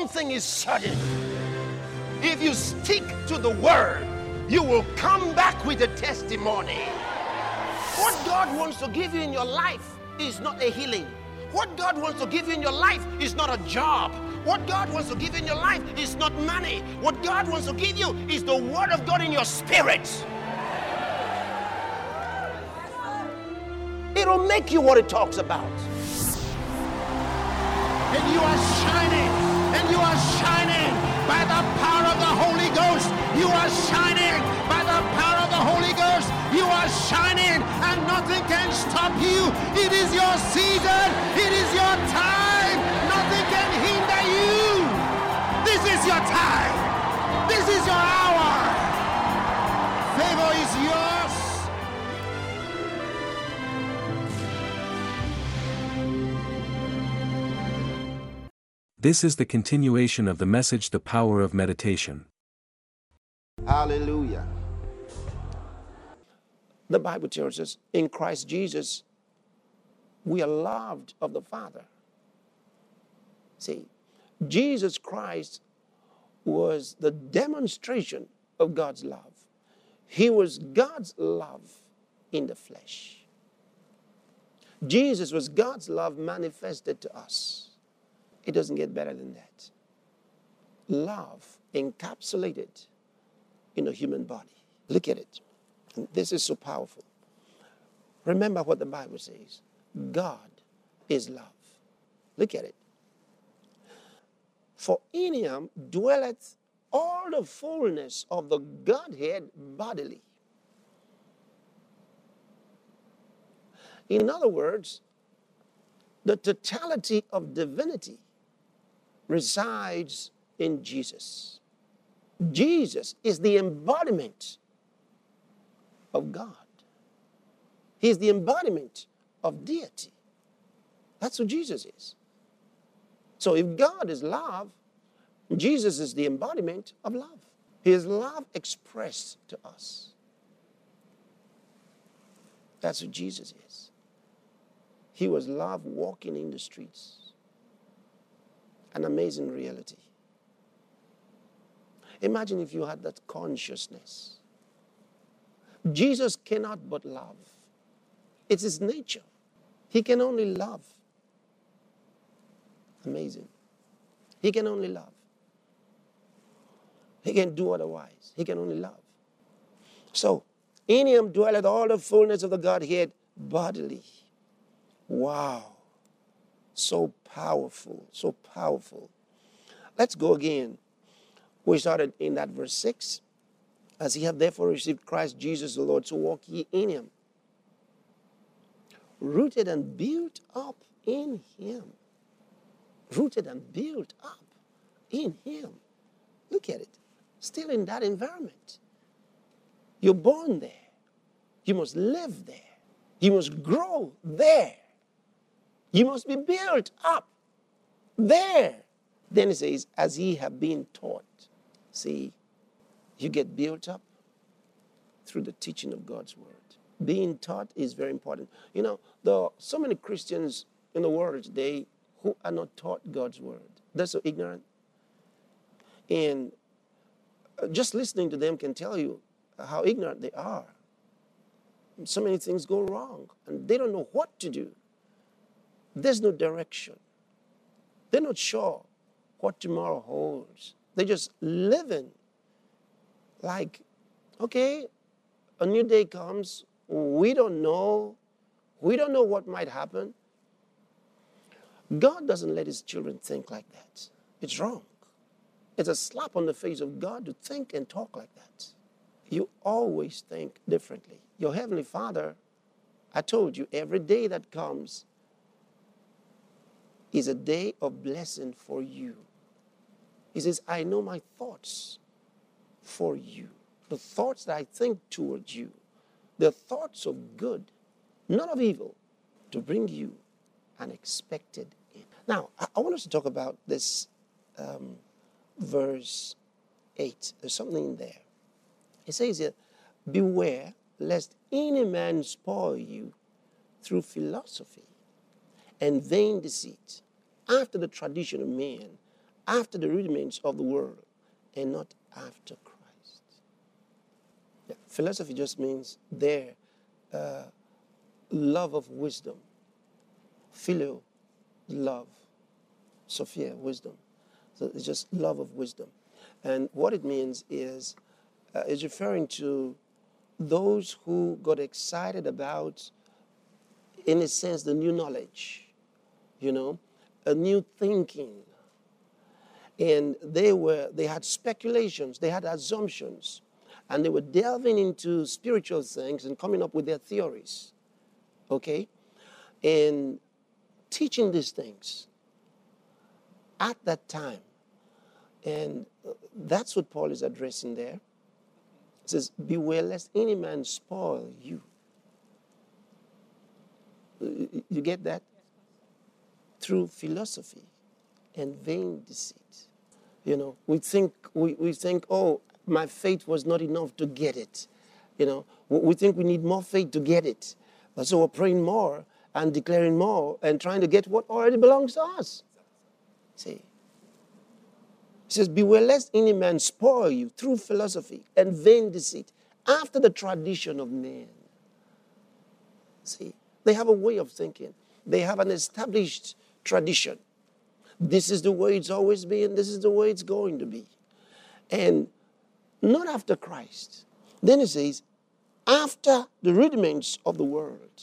thing is certain. If you stick to the word, you will come back with a testimony. What God wants to give you in your life is not a healing. What God wants to give you in your life is not a job. What God wants to give you in your life is not money. What God wants to give you is the word of God in your spirit. It'll make you what it talks about. And you are shining. And you are shining by the power of the Holy Ghost. You are shining by the power of the Holy Ghost. You are shining and nothing can stop you. It is your season. It is your time. Nothing can hinder you. This is your time. This is your hour. Favor is yours. This is the continuation of the message, The Power of Meditation. Hallelujah. The Bible tells us in Christ Jesus, we are loved of the Father. See, Jesus Christ was the demonstration of God's love. He was God's love in the flesh. Jesus was God's love manifested to us. It doesn't get better than that. Love encapsulated in a human body. Look at it. And this is so powerful. Remember what the Bible says. God is love. Look at it. For in him dwelleth all the fullness of the Godhead bodily. In other words, the totality of divinity resides in Jesus. Jesus is the embodiment of God. He is the embodiment of deity. That's who Jesus is. So if God is love, Jesus is the embodiment of love. His love expressed to us. That's who Jesus is. He was love walking in the streets. An amazing reality. Imagine if you had that consciousness. Jesus cannot but love. It's his nature. He can only love. Amazing. He can only love. He can do otherwise. He can only love. So, in him dwelleth all the fullness of the Godhead bodily. Wow. So powerful, so powerful. Let's go again. We started in that verse 6. As ye have therefore received Christ Jesus the Lord, so walk ye in him. Rooted and built up in him. Rooted and built up in him. Look at it. Still in that environment. You're born there. You must live there. You must grow there. You must be built up there. Then it says, as ye have been taught. See, you get built up through the teaching of God's word. Being taught is very important. You know, there are so many Christians in the world today who are not taught God's word. They're so ignorant. And just listening to them can tell you how ignorant they are. So many things go wrong, and they don't know what to do. There's no direction. They're not sure what tomorrow holds. They're just living like, okay, a new day comes. We don't know. We don't know what might happen. God doesn't let his children think like that. It's wrong. It's a slap on the face of God to think and talk like that. You always think differently. Your Heavenly Father, I told you, every day that comes is a day of blessing for you. He says, I know my thoughts for you. The thoughts that I think towards you. The thoughts of good, not of evil, to bring you an expected end. Now, I want us to talk about this verse 8. There's something in there. It says here, beware lest any man spoil you through philosophy and vain deceit, after the tradition of men, after the rudiments of the world and not after Christ. Yeah, philosophy just means their love of wisdom. Philo, love. Sophia, wisdom. So it's just love of wisdom. And what it means is referring to those who got excited about, in a sense, the new knowledge, a new thinking. And they had speculations, they had assumptions, and they were delving into spiritual things and coming up with their theories, okay? And teaching these things at that time. And that's what Paul is addressing there. It says, beware lest any man spoil you. You get that? Through philosophy and vain deceit. We think, oh, my faith was not enough to get it. We think we need more faith to get it. So we're praying more and declaring more and trying to get what already belongs to us. See? It says, beware lest any man spoil you through philosophy and vain deceit, after the tradition of men. See, they have a way of thinking. They have an established tradition. This is the way it's always been. This is the way it's going to be. And not after Christ. Then it says, after the rudiments of the world.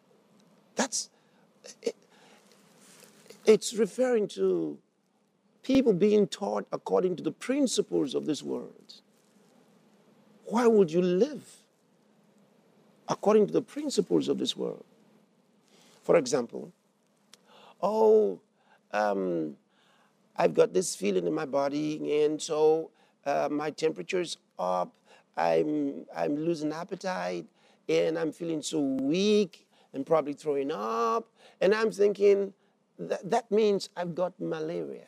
It's referring to people being taught according to the principles of this world. Why would you live according to the principles of this world? For example, I've got this feeling in my body, and so my temperature's up, I'm losing appetite, and I'm feeling so weak, and probably throwing up, and I'm thinking, that means I've got malaria.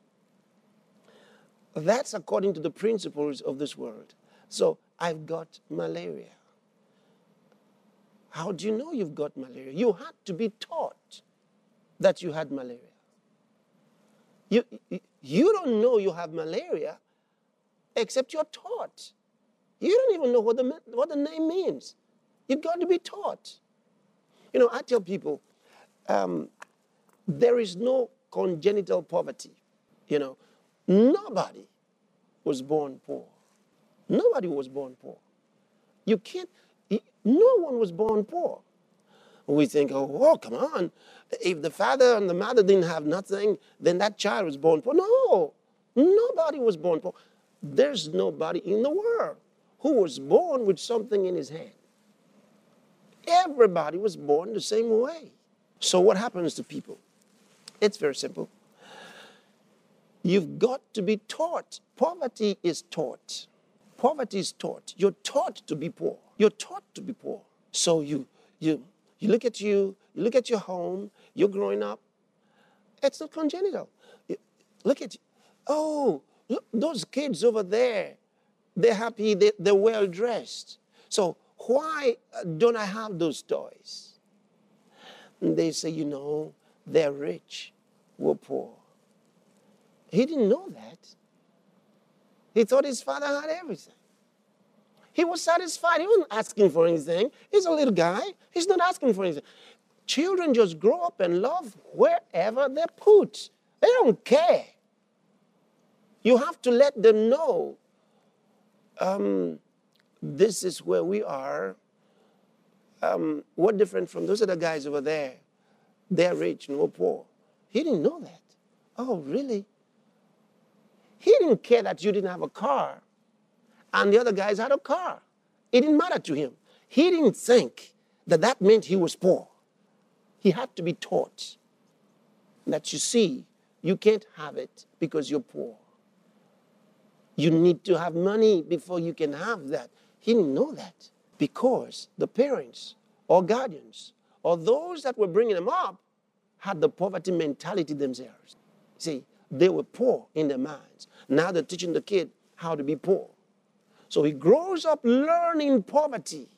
That's according to the principles of this world. So I've got malaria. How do you know you've got malaria? You had to be taught that you had malaria. You don't know you have malaria except you're taught. You don't even know what the name means. You've got to be taught. I tell people, there is no congenital poverty. Nobody was born poor. Nobody was born poor. No one was born poor. We think, oh, come on. If the father and the mother didn't have nothing, then that child was born poor. No, nobody was born poor. There's nobody in the world who was born with something in his hand. Everybody was born the same way. So what happens to people? It's very simple. You've got to be taught. Poverty is taught. Poverty is taught. You're taught to be poor. You're taught to be poor. So you look at you look at your home, you're growing up. It's not congenital. Look at you. Oh, look, those kids over there, they're happy, they're well dressed. So why don't I have those toys? And they say, they're rich, we're poor. He didn't know that. He thought his father had everything. He was satisfied. He wasn't asking for anything. He's a little guy. He's not asking for anything. Children just grow up and love wherever they're put. They don't care. You have to let them know, this is where we are. We're different from those other guys over there. They're rich and we're poor. He didn't know that. Oh, really? He didn't care that you didn't have a car and the other guys had a car. It didn't matter to him. He didn't think that meant he was poor. He had to be taught that, you can't have it because you're poor. You need to have money before you can have that. He didn't know that because the parents or guardians or those that were bringing them up had the poverty mentality themselves. See, they were poor in their minds. Now they're teaching the kid how to be poor. So he grows up learning poverty.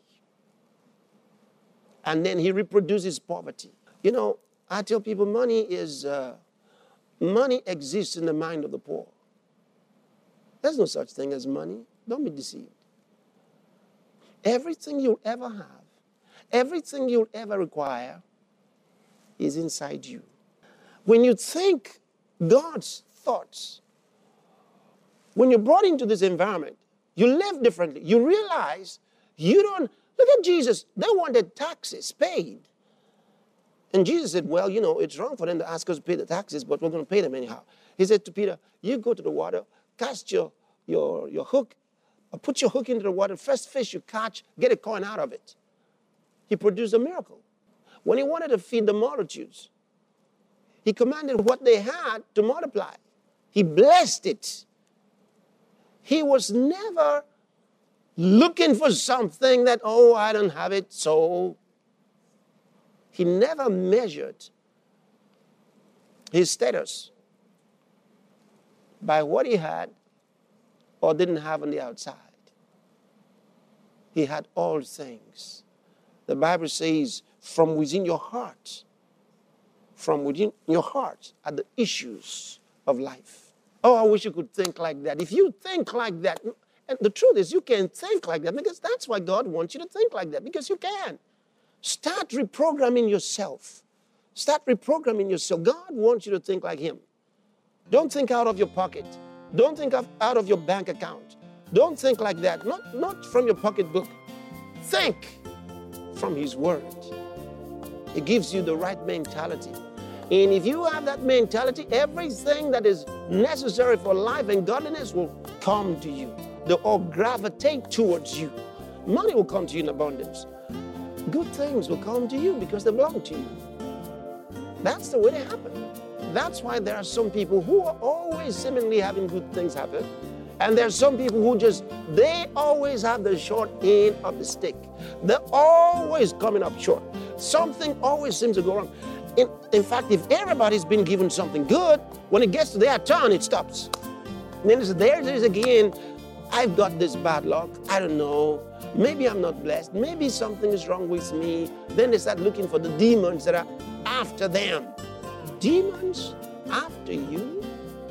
And then he reproduces poverty. I tell people money is money exists in the mind of the poor. There's no such thing as money. Don't be deceived. Everything you'll ever have, everything you'll ever require is inside you. When you think God's thoughts, when you're brought into this environment, you live differently. You realize you don't, look at Jesus. They wanted taxes paid. And Jesus said, well, you know, it's wrong for them to ask us to pay the taxes, but we're going to pay them anyhow. He said to Peter, you go to the water, cast your hook, or put your hook into the water, first fish you catch, get a coin out of it. He produced a miracle. When he wanted to feed the multitudes, he commanded what they had to multiply. He blessed it. He was never looking for something that, oh, I don't have it, so. He never measured his status by what he had or didn't have on the outside. He had all things. The Bible says, from within your heart are the issues of life. Oh, I wish you could think like that. If you think like that, and the truth is you can think like that because that's why God wants you to think like that, because you can. Start reprogramming yourself. Start reprogramming yourself. God wants you to think like him. Don't think out of your pocket. Don't think out of your bank account. Don't think like that. Not from your pocketbook. Think from his word. It gives you the right mentality. And if you have that mentality, everything that is necessary for life and godliness will come to you. They'll all gravitate towards you. Money will come to you in abundance. Good things will come to you because they belong to you. That's the way they happen. That's why there are some people who are always seemingly having good things happen. And there are some people who they always have the short end of the stick. They're always coming up short. Something always seems to go wrong. In fact, if everybody's been given something good, when it gets to their turn, it stops. And then there it is again. I've got this bad luck. I don't know. Maybe I'm not blessed. Maybe something is wrong with me. Then they start looking for the demons that are after them. Demons after you?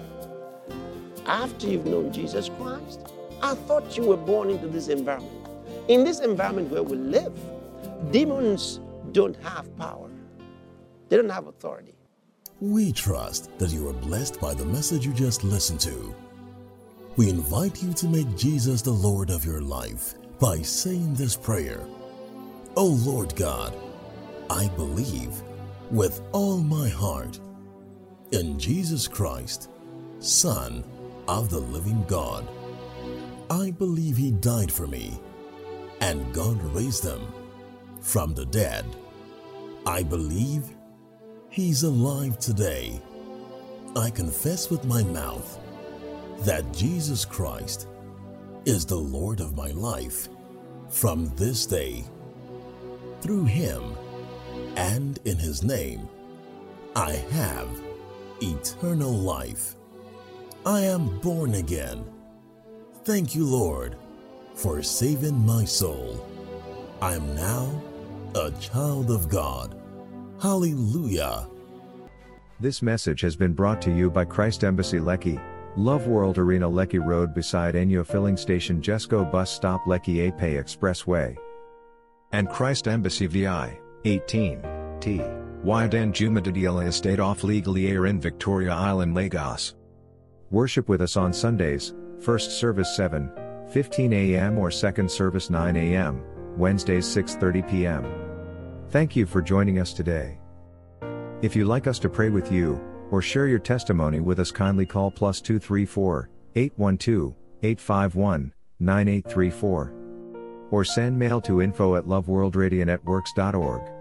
After you've known Jesus Christ? I thought you were born into this environment. In this environment where we live, demons don't have power. They don't have authority. We trust that you are blessed by the message you just listened to. We invite you to make Jesus the Lord of your life by saying this prayer. Oh Lord God, I believe with all my heart in Jesus Christ, Son of the living God. I believe he died for me and God raised him from the dead. I believe he's alive today. I confess with my mouth that Jesus Christ is the Lord of my life from this day. Through him and in his name, I have eternal life. I am born again. Thank you, Lord, for saving my soul. I am now a child of God. Hallelujah. This message has been brought to you by Christ Embassy Lekki, Love World Arena Lekki Road beside Enyo Filling Station Jesco Bus Stop Lekki Ape Expressway. And Christ Embassy VI, 18, T. Wyden Jumadadila Estate off Legally Air in Victoria Island, Lagos. Worship with us on Sundays, first service 7:15 a.m. or second service 9 a.m., Wednesdays 6:30 p.m. Thank you for joining us today. If you'd like us to pray with you, or share your testimony with us, kindly call +234 812 851 9834. Or send mail to info@loveworldradionetworks.org.